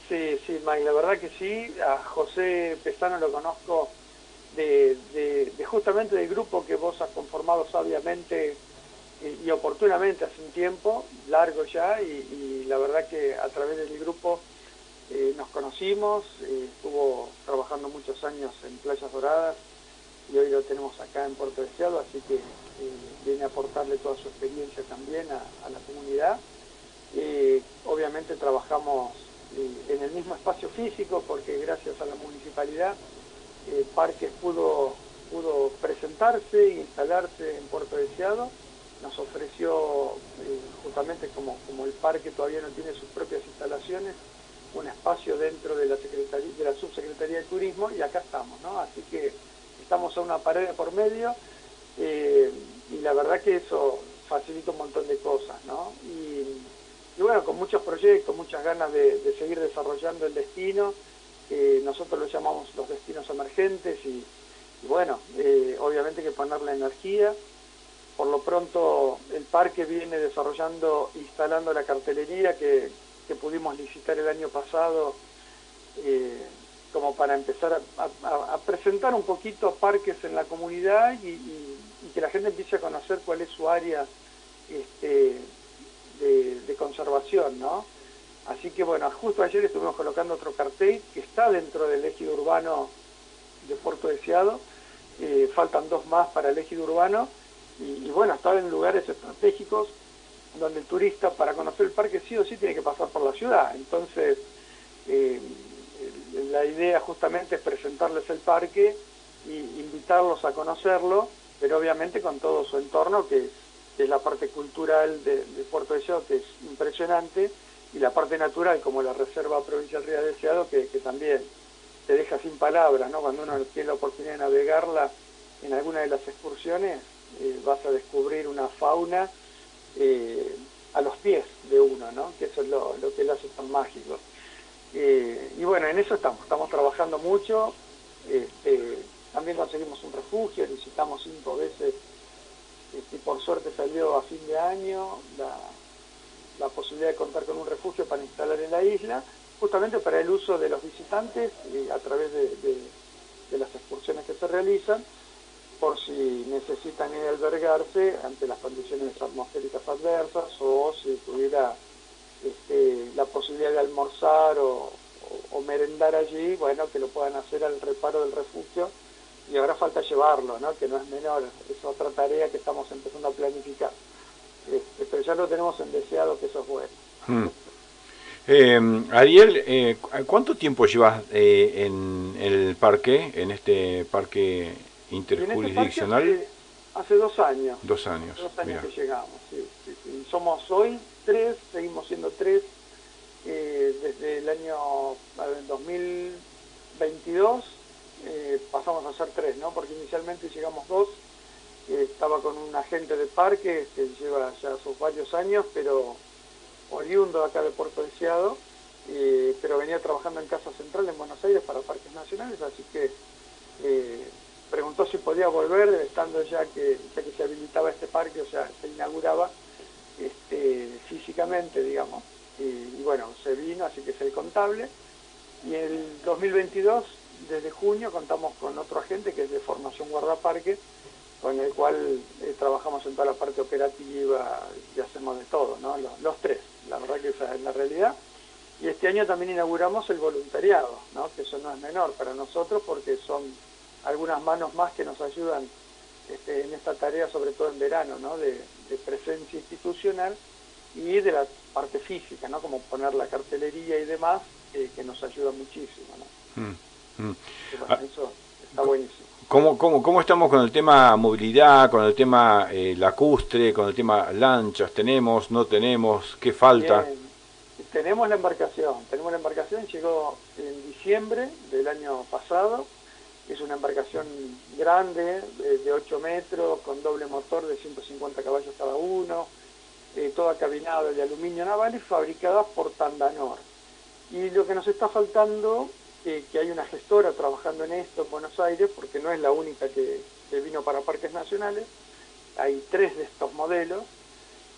Sí, sí, Mike, la verdad que sí. A José Pesano lo conozco de justamente del grupo que vos has conformado sabiamente y oportunamente hace un tiempo, largo ya, y la verdad que a través del grupo nos conocimos, estuvo trabajando muchos años en Playas Doradas y hoy lo tenemos acá en Puerto Deseado, así que viene a aportarle toda su experiencia también a la comunidad. Obviamente trabajamos en el mismo espacio físico porque gracias a la municipalidad Parques pudo presentarse e instalarse en Puerto Deseado. Nos ofreció, justamente como el parque todavía no tiene sus propias instalaciones, un espacio dentro de la Subsecretaría de Turismo y acá estamos, ¿no? Así que estamos a una pared por medio y la verdad que eso facilita un montón de cosas, ¿no? Y bueno, con muchos proyectos, muchas ganas de seguir desarrollando el destino. Nosotros lo llamamos los destinos emergentes y bueno, obviamente que ponerle energía. Por lo pronto el parque viene desarrollando, instalando la cartelería que pudimos licitar el año pasado, eh, como para empezar a presentar un poquito parques en la comunidad y que la gente empiece a conocer cuál es su área este, de conservación, ¿no? Así que bueno, justo ayer estuvimos colocando otro cartel que está dentro del ejido urbano de Puerto Deseado, faltan dos más para el ejido urbano, y bueno, está en lugares estratégicos donde el turista para conocer el parque sí o sí tiene que pasar por la ciudad. Entonces, eh, la idea justamente es presentarles el parque e invitarlos a conocerlo, pero obviamente con todo su entorno, que es la parte cultural de Puerto Deseado, que es impresionante, y la parte natural, como la Reserva Provincial Río Deseado, que también te deja sin palabras, ¿no? Cuando uno tiene la oportunidad de navegarla en alguna de las excursiones, vas a descubrir una fauna a los pies de uno, ¿no? Que eso es lo que lo hace tan mágico. Y bueno, en eso estamos trabajando mucho. También conseguimos un refugio, visitamos 5 veces, y por suerte salió a fin de año la posibilidad de contar con un refugio para instalar en la isla, justamente para el uso de los visitantes a través de las excursiones que se realizan, por si necesitan ir a albergarse ante las condiciones atmosféricas adversas o si tuviera la posibilidad de almorzar o merendar allí, bueno, que lo puedan hacer al reparo del refugio. Y ahora falta llevarlo, ¿no? Que no es menor, es otra tarea que estamos empezando a planificar. Pero ya lo tenemos en deseado, que eso es bueno. Mm. Ariel, ¿cuánto tiempo llevas en el parque, en este parque Y en este parque interjurisdiccional? hace 2 años, Dos hace años, 2 años mira. que llegamos, sí, sí, sí. Somos hoy 3, seguimos siendo 3, desde el año 2022 pasamos a ser 3, ¿no? Porque inicialmente llegamos 2, estaba con un agente de parque que lleva ya sus varios años, pero oriundo acá de Puerto Deseado, pero venía trabajando en Casa Central en Buenos Aires para parques nacionales, así que preguntó si podía volver, estando ya que se habilitaba este parque, o sea, se inauguraba físicamente, digamos, y bueno, se vino, así que es el contable, y el 2022, desde junio, contamos con otro agente que es de formación guardaparque, con el cual trabajamos en toda la parte operativa y hacemos de todo, ¿no? Los tres, la verdad que esa es la realidad. Y este año también inauguramos el voluntariado, ¿no? Que eso no es menor para nosotros porque son algunas manos más que nos ayudan en esta tarea, sobre todo en verano, ¿no? De presencia institucional y de la parte física, ¿no? Como poner la cartelería y demás, que nos ayuda muchísimo, ¿no? Mm, mm. Y bueno, Ah, eso está buenísimo. ¿Cómo estamos con el tema movilidad, con el tema lacustre, con el tema lanchas? ¿Tenemos, no tenemos? ¿Qué falta? Bien, tenemos la embarcación, llegó en diciembre del año pasado, es una embarcación grande, de 8 metros, con doble motor de 150 caballos cada uno, toda cabinada de aluminio naval y fabricada por Tandanor. Y lo que nos está faltando, que hay una gestora trabajando en esto en Buenos Aires, porque no es la única que vino para parques nacionales, hay 3 de estos modelos,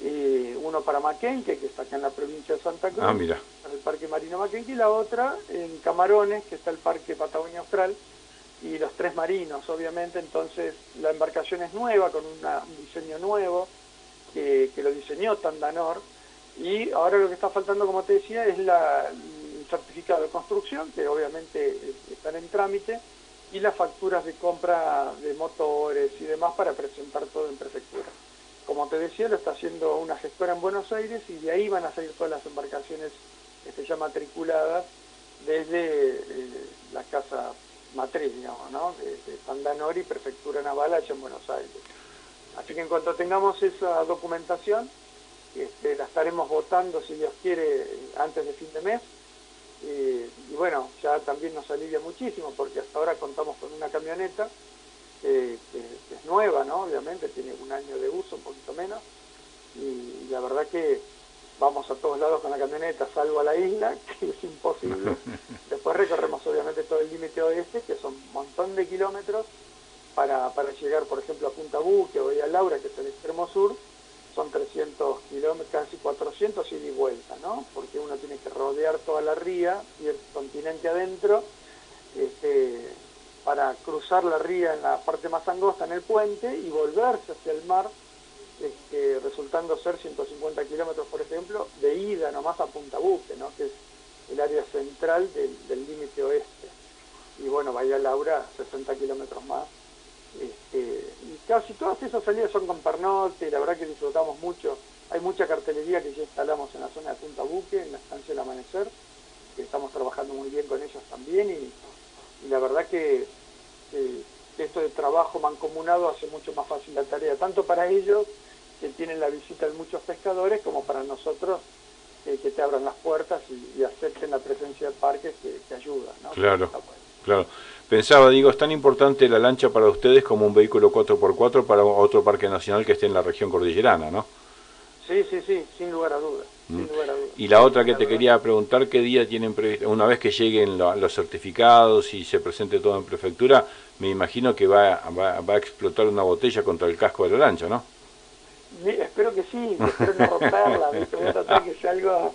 uno para Maquenque, que está acá en la provincia de Santa Cruz, Mira. para el Parque Marino Maquenque, y la otra en Camarones, que está el Parque Patagonia Austral, y los 3 marinos, obviamente. Entonces la embarcación es nueva, con un diseño nuevo, que lo diseñó Tandanor, y ahora lo que está faltando, como te decía, es el certificado de construcción, que obviamente están en trámite, y las facturas de compra de motores y demás para presentar todo en prefectura. Como te decía, lo está haciendo una gestora en Buenos Aires, y de ahí van a salir todas las embarcaciones ya matriculadas desde la casa matriz, digamos, ¿no? De Tandanor y Prefectura Naval allá en Buenos Aires. Así que en cuanto tengamos esa documentación, la estaremos votando, si Dios quiere, antes de fin de mes. Y bueno, ya también nos alivia muchísimo, porque hasta ahora contamos con una camioneta que es nueva, ¿no? Obviamente tiene un año de uso, un poquito menos, y la verdad que vamos a todos lados con la camioneta, salvo a la isla, que es imposible. Después recorremos obviamente todo el límite oeste, que son un montón de kilómetros, para llegar, por ejemplo, a Punta Buque o a Laura, que es el extremo sur. Son 300 kilómetros, casi 400 ida y vuelta, ¿no? Porque uno tiene que rodear toda la ría, ir continente adentro, para cruzar la ría en la parte más angosta, en el puente, y volverse hacia el mar, resultando ser 150 kilómetros, por ejemplo, de ida nomás a Punta Buque, ¿no? Que es el área central del límite oeste. Y bueno, Bahía Laura, 60 kilómetros más. Y casi todas esas salidas son con pernote, y la verdad que disfrutamos mucho. Hay mucha cartelería que ya instalamos en la zona de Punta Buque, en la estancia del Amanecer, que estamos trabajando muy bien con ellos también, y la verdad que esto de trabajo mancomunado hace mucho más fácil la tarea, tanto para ellos, que tienen la visita de muchos pescadores, como para nosotros, que te abran las puertas y acepten la presencia de parques, que ayuda, ¿no? Claro, claro. Pensaba, digo, es tan importante la lancha para ustedes como un vehículo 4x4 para otro parque nacional que esté en la región cordillerana, ¿no? Sí, sin lugar a dudas. Sin lugar a dudas. Y la otra que te quería preguntar, ¿qué día tienen previsto? Una vez que lleguen los certificados y se presente todo en prefectura, me imagino que va a explotar una botella contra el casco de la lancha, ¿no? Espero que sí, espero no romperla, voy a tratar que sea algo,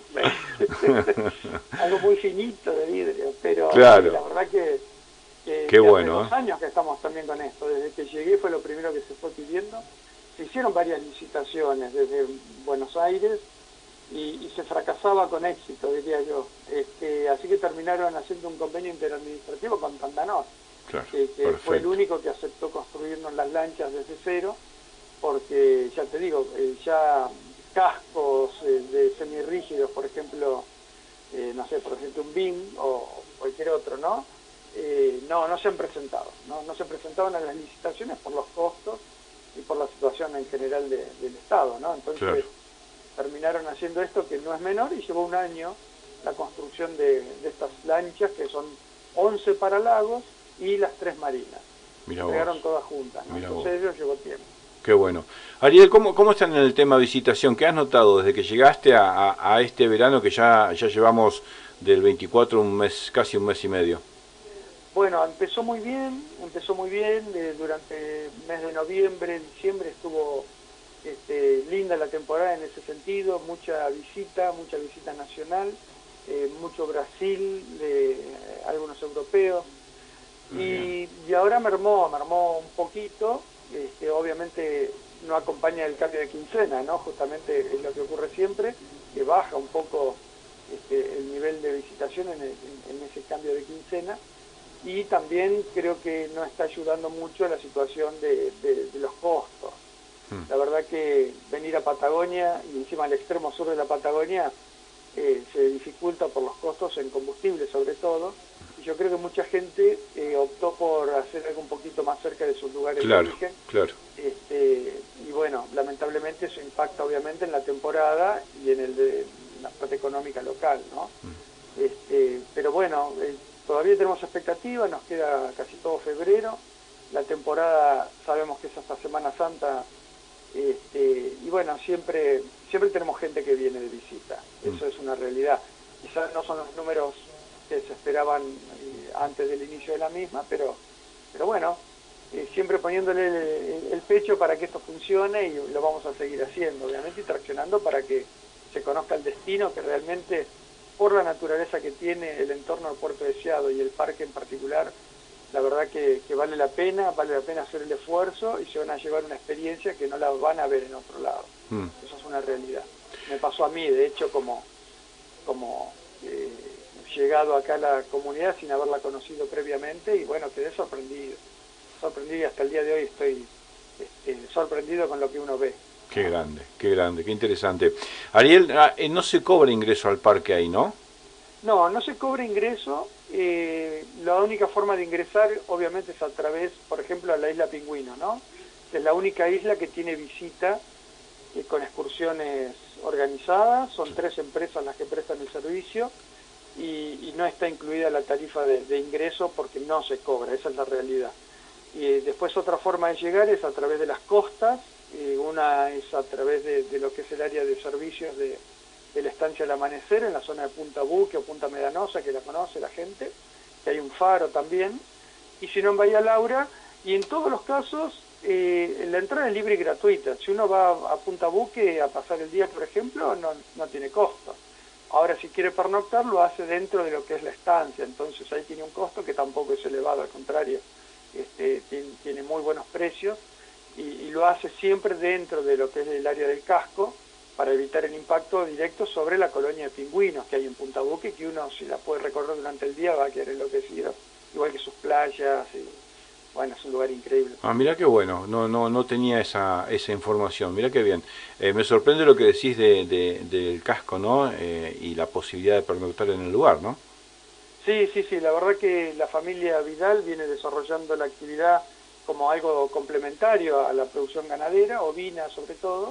algo muy finito de vidrio, pero claro. La verdad que qué bueno, hace 2 años que estamos también con esto. Desde que llegué fue lo primero que se fue pidiendo. Se hicieron varias licitaciones desde Buenos Aires y se fracasaba con éxito, diría yo. Así que terminaron haciendo un convenio interadministrativo con Tandanor, claro, que fue el único que aceptó construirnos las lanchas desde cero, porque ya te digo, ya cascos de semirrígidos, por ejemplo, no sé, por ejemplo un BIM o cualquier otro, ¿no? No se han presentado, no se presentaban a las licitaciones por los costos y por la situación en general del Estado, ¿no? Entonces claro, terminaron haciendo esto, que no es menor, y llevó un año la construcción de estas lanchas, que son 11 para lagos y las 3 marinas. Llegaron todas juntas, ¿no? Entonces ellos llevó tiempo. Qué bueno. Ariel, ¿cómo están en el tema visitación? ¿Qué has notado desde que llegaste a este verano, que ya llevamos del 24 un mes, casi un mes y medio? Bueno, empezó muy bien, durante el mes de noviembre, diciembre estuvo linda la temporada en ese sentido, mucha visita nacional, mucho Brasil, algunos europeos, y ahora mermó un poquito. Obviamente no acompaña el cambio de quincena, ¿no? Justamente es lo que ocurre siempre, que baja un poco el nivel de visitación en ese cambio de quincena, y también creo que no está ayudando mucho a la situación de los costos. La verdad que venir a Patagonia, y encima al extremo sur de la Patagonia, se dificulta por los costos en combustible sobre todo, y yo creo que mucha gente optó por hacer algo un poquito más cerca de sus lugares de origen. Claro. Y bueno, lamentablemente eso impacta obviamente en la temporada y en la parte económica local, ¿no? Pero bueno, todavía tenemos expectativas, nos queda casi todo febrero, la temporada sabemos que es hasta Semana Santa, y bueno, siempre tenemos gente que viene de visita, eso es una realidad. Quizás no son los números que se esperaban antes del inicio de la misma, pero bueno, siempre poniéndole el pecho para que esto funcione, y lo vamos a seguir haciendo, obviamente, y traccionando para que se conozca el destino, que realmente, por la naturaleza que tiene el entorno del Puerto Deseado y el parque en particular, la verdad que vale la pena hacer el esfuerzo, y se van a llevar una experiencia que no la van a ver en otro lado. Eso es una realidad. Me pasó a mí, de hecho, como llegado acá a la comunidad sin haberla conocido previamente, y bueno, quedé sorprendido y hasta el día de hoy estoy sorprendido con lo que uno ve. Qué grande, qué interesante. Ariel, no se cobra ingreso al parque ahí, ¿no? No, no se cobra ingreso. La única forma de ingresar, obviamente, es a través, por ejemplo, a la isla Pingüino, ¿no? Que es la única isla que tiene visita con excursiones organizadas. Son 3 empresas las que prestan el servicio, y no está incluida la tarifa de ingreso porque no se cobra, esa es la realidad. Y después otra forma de llegar es a través de las costas. Una es a través de lo que es el área de servicios de la estancia del Amanecer, en la zona de Punta Buque o Punta Medanosa, que la conoce la gente, que hay un faro también, y si no en Bahía Laura, y en todos los casos la entrada es libre y gratuita. Si uno va a Punta Buque a pasar el día, por ejemplo, no tiene costo. Ahora, si quiere pernoctar, lo hace dentro de lo que es la estancia, entonces ahí tiene un costo que tampoco es elevado, al contrario, tiene muy buenos precios, y lo hace siempre dentro de lo que es el área del casco, para evitar el impacto directo sobre la colonia de pingüinos que hay en Punta Buque, que uno, si la puede recorrer durante el día, va a quedar enloquecido, igual que sus playas, y bueno, es un lugar increíble. Mira qué bueno, no tenía esa información, mira qué bien. Me sorprende lo que decís del casco, ¿no? Y la posibilidad de pernoctar en el lugar, ¿no? Sí, la verdad que la familia Vidal viene desarrollando la actividad como algo complementario a la producción ganadera, ovina sobre todo,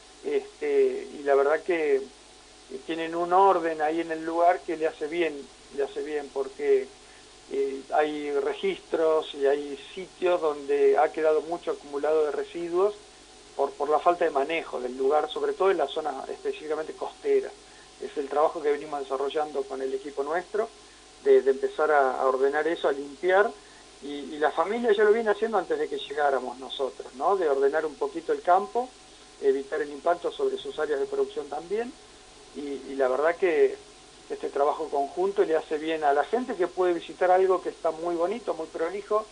y la verdad que tienen un orden ahí en el lugar que le hace bien porque hay registros y hay sitios donde ha quedado mucho acumulado de residuos por la falta de manejo del lugar, sobre todo en la zona específicamente costera. Es el trabajo que venimos desarrollando con el equipo nuestro, de empezar a ordenar eso, a limpiar, y la familia ya lo viene haciendo antes de que llegáramos nosotros, ¿no? De ordenar un poquito el campo, evitar el impacto sobre sus áreas de producción también, y la verdad que este trabajo conjunto le hace bien a la gente, que puede visitar algo que está muy bonito, muy prolijo,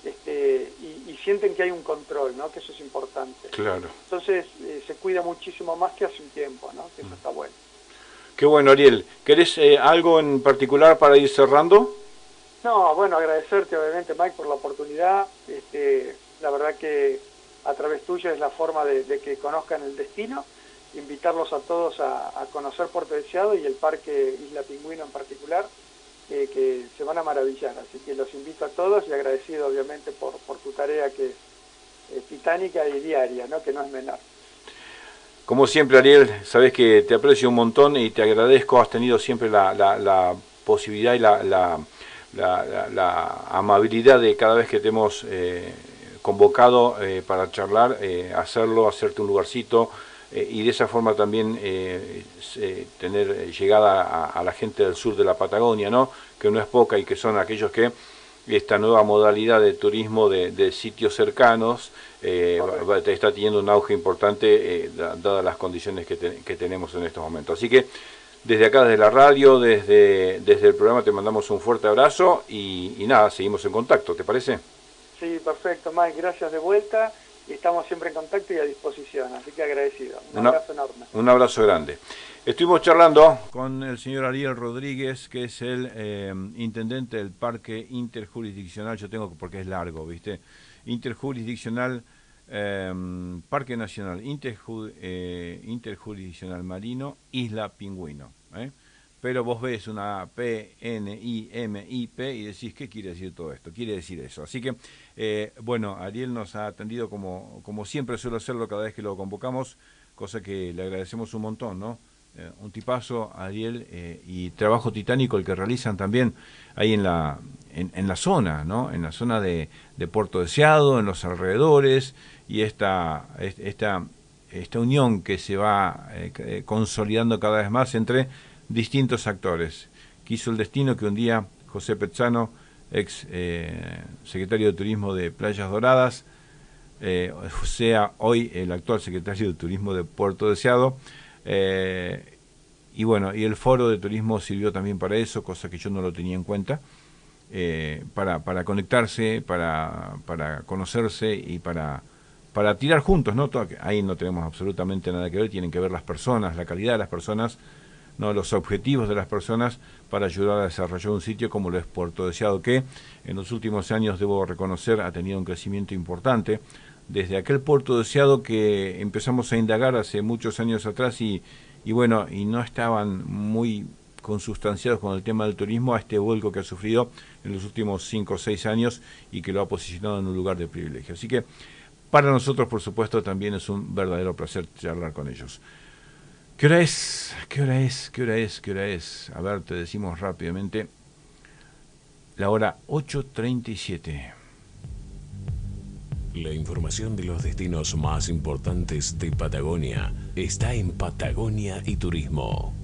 y sienten que hay un control, ¿no? Que eso es importante. Claro. Entonces se cuida muchísimo más que hace un tiempo, ¿no? Que eso está bueno. Qué bueno, Ariel. ¿Querés algo en particular para ir cerrando? No, bueno, agradecerte obviamente, Mike, por la oportunidad. La verdad que a través tuyo es la forma de que conozcan el destino, invitarlos a todos a conocer Puerto Deseado y el Parque Isla Pingüino en particular, que se van a maravillar. Así que los invito a todos, y agradecido obviamente por tu tarea, que es titánica y diaria, ¿no? Que no es menor. Como siempre, Ariel, sabés que te aprecio un montón y te agradezco. Has tenido siempre la posibilidad y la amabilidad de, cada vez que te hemos convocado para charlar, hacerte un lugarcito, y de esa forma también tener llegada a la gente del sur de la Patagonia, ¿no? Que no es poca, y que son aquellos que esta nueva modalidad de turismo de sitios cercanos está teniendo un auge importante, dadas las condiciones que tenemos en estos momentos. Así que desde acá, desde la radio, desde el programa, te mandamos un fuerte abrazo, y nada, seguimos en contacto, ¿te parece? Sí, perfecto, Mike, gracias de vuelta, y estamos siempre en contacto y a disposición, así que agradecido. Un abrazo enorme. Un abrazo grande. Estuvimos charlando con el señor Ariel Rodríguez, que es el intendente del Parque Interjurisdiccional, yo tengo, porque es largo, ¿viste? Interjurisdiccional, Parque Nacional Interjurisdiccional Marino, Isla Pingüino. Pero vos ves una P-N-I-M-I-P y decís, ¿qué quiere decir todo esto? Quiere decir eso. Así que, bueno, Ariel nos ha atendido como siempre suele hacerlo cada vez que lo convocamos, cosa que le agradecemos un montón, ¿no? Un tipazo, Ariel, y trabajo titánico el que realizan también ahí en la zona, ¿no? En la zona de Puerto Deseado, en los alrededores, y esta unión que se va consolidando cada vez más entre distintos actores. Quiso el destino que un día José Pezzano ex secretario de Turismo de Playas Doradas, sea hoy el actual secretario de Turismo de Puerto Deseado. Y bueno, y el foro de turismo sirvió también para eso, cosa que yo no lo tenía en cuenta, para conectarse, para conocerse y para tirar juntos, ¿no? Ahí no tenemos absolutamente nada que ver, tienen que ver las personas, la calidad de las personas, ¿no? Los objetivos de las personas para ayudar a desarrollar un sitio como lo es Puerto Deseado, que en los últimos años, debo reconocer, ha tenido un crecimiento importante. Desde aquel Puerto Deseado que empezamos a indagar hace muchos años atrás y bueno, y no estaban muy consustanciados con el tema del turismo, a este vuelco que ha sufrido en los últimos 5 o 6 años y que lo ha posicionado en un lugar de privilegio. Así que para nosotros, por supuesto, también es un verdadero placer charlar con ellos. ¿Qué hora es? ¿Qué hora es? ¿Qué hora es? ¿Qué hora es? A ver, te decimos rápidamente. La hora 8:37. La información de los destinos más importantes de Patagonia está en Patagonia y Turismo.